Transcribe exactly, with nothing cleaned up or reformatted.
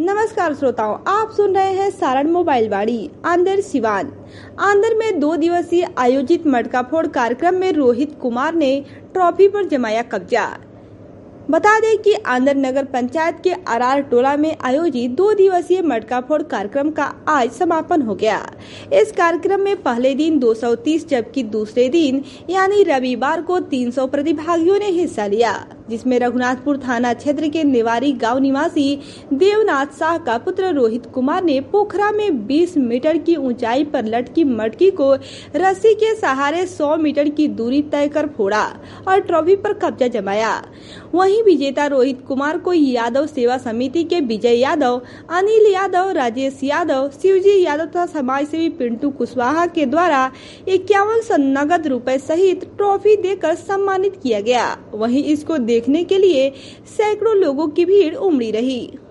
नमस्कार श्रोताओं, आप सुन रहे हैं सारण मोबाइल वाणी। आंदर सिवान आंदर में दो दिवसीय आयोजित मटका फोड़ कार्यक्रम में रोहित कुमार ने ट्रॉफी पर जमाया कब्जा। बता दें कि आंदर नगर पंचायत के अरार टोला में आयोजित दो दिवसीय मटका फोड़ कार्यक्रम का आज समापन हो गया। इस कार्यक्रम में पहले दिन दो सौ तीस जबकि दूसरे दिन यानी रविवार को तीन सौ प्रतिभागियों ने हिस्सा लिया, जिसमें रघुनाथपुर थाना क्षेत्र के निवारी गांव निवासी देवनाथ शाह का पुत्र रोहित कुमार ने पोखरा में बीस मीटर की ऊंचाई पर लटकी मटकी को रस्सी के सहारे सौ मीटर की दूरी तय कर फोड़ा और ट्रॉफी पर कब्जा जमाया। वहीं विजेता रोहित कुमार को यादव सेवा समिति के विजय यादव, अनिल यादव, राजेश यादव, शिवजी यादव तथा समाज सेवी पिंटू कुशवाहा के द्वारा इक्यावन सौ नगद रुपए सहित ट्रॉफी देकर सम्मानित किया गया। वहीं इसको देखने के लिए सैकड़ों लोगों की भीड़ उमड़ी रही।